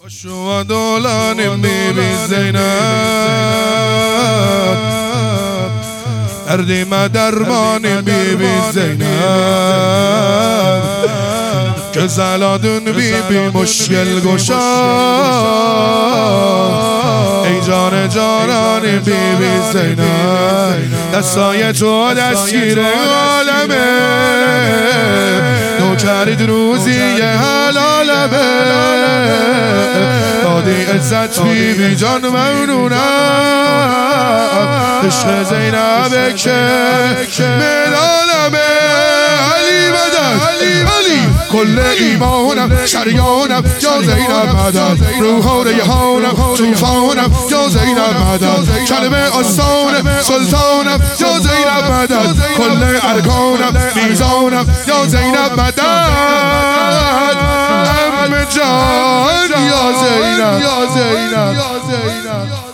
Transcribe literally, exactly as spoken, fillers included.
شو دولان بیبی زینب اردی ما درمان بیبی زینب که زلادون بیبی مشکل گشا ای جان جانان بیبی زینب دستای تو دستگیر عالمه نو کرد روزی حلالمه دادی عزت بیبی جان ممنونم عشق زینبه که ملالمه علی مدد علی کل ایمانم شریانم یا زینب مدد روح ریحانم توفانم یا زینب مدد کلمه آستانم سلطانم یا زینب مدد کل ارکانم میزانم یا زینب مدد ام جان یا زینب یا زینب